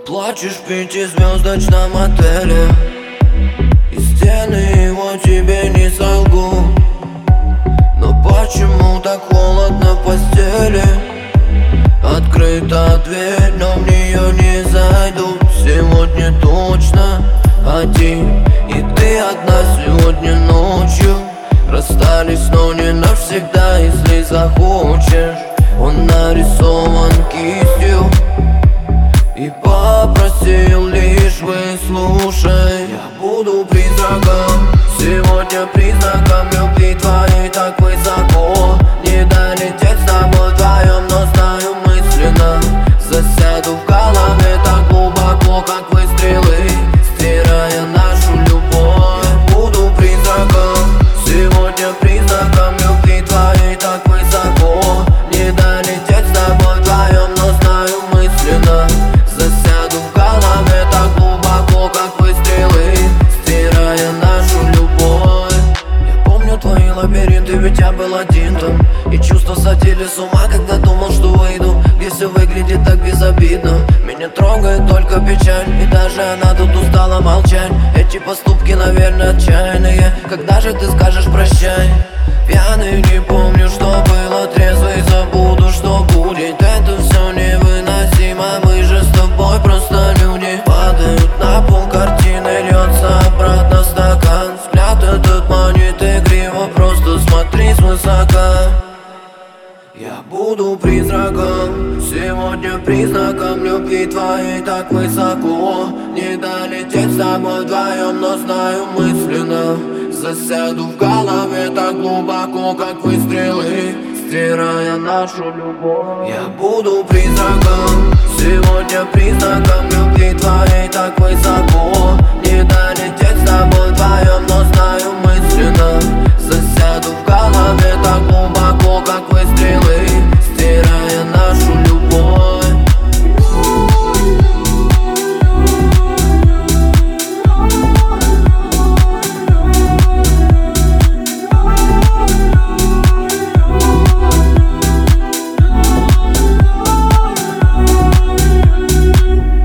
Плачешь в пятизвездочном отеле, и стены его тебе не солгу. Но почему так холодно в постели? Открыта дверь, но в нее не зайду. Сегодня точно один, и ты одна сегодня ночью. Расстались, но не навсегда, если захочешь. Он нарисован кистью и попросил лишь выслушай. Я буду призраком, сегодня признаком любви твоей так высоко. Не долететь с тобой вдвоем, но знаю мысленно. Засяду в голове так глубоко, как выстрелы, стирая нашу любовь. Я буду призраком, сегодня признаком любви твоей так высоко. Не долететь с тобой вдвоем, но знаю мысленно. Засяду в голове так глубоко, как выстрелы, стирая нашу любовь. Я помню твои лабиринты, ведь я был один там, и чувства сходили с ума, когда думал, что выйду, где все выглядит так безобидно. Меня трогает только печаль, и даже она тут устала молчать. Эти поступки, наверное, отчаянные. Когда же ты скажешь прощай? Пьяный не помню, что было, трезвый забуду, что будет. Это все невыносимо, мы же с тобой просто люди. Падают на пол картины, льется обратно стакан. Взгляд этот манит игриво, просто смотри свысока. Я буду призраком, сегодня признаком любви твоей так высоко. Не долететь с тобой вдвоем, но знаю мысленно. Засяду в голове так глубоко, как выстрелы, стирая нашу любовь. Я буду призраком, сегодня признаком любви твоей так высоко. Не долететь с тобой вдвоем,